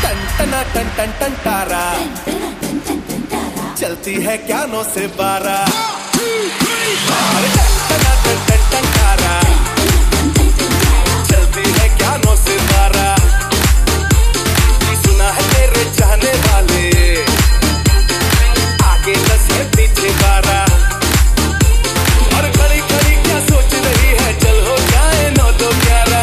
Ton टन टन तारा चलती है क्या 9 से 12। अरे टन टन टन टन तारा चलती है क्या 9 से 12। सुना है तेरे चाहने वाले आगे 10 है पीछे 12। और खड़ी खड़ी क्या सोच रही है, चल हो जाए 9 तो 11।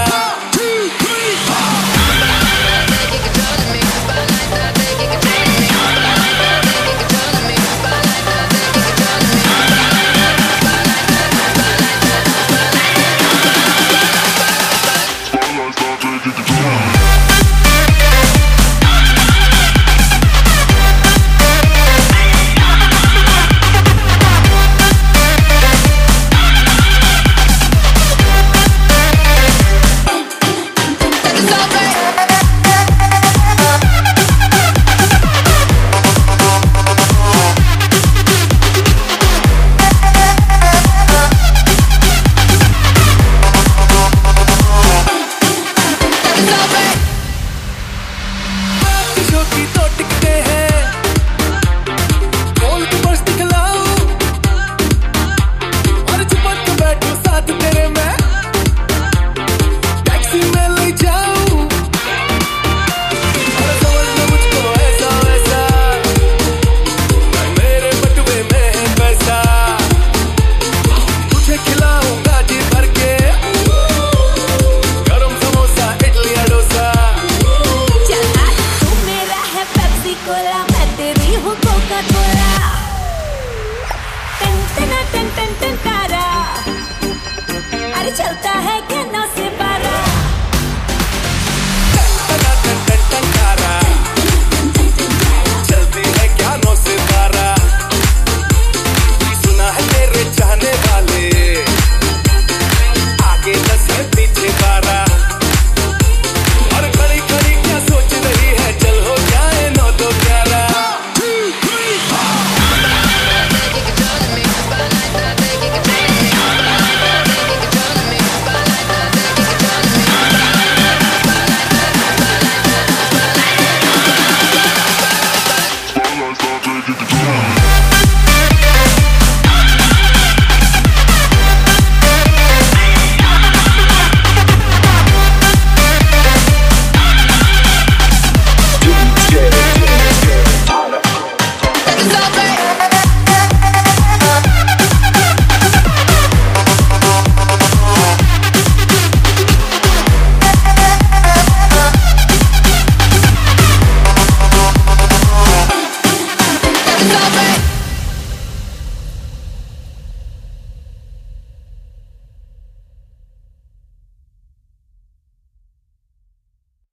मैं तेरी हूँ कोका कोला।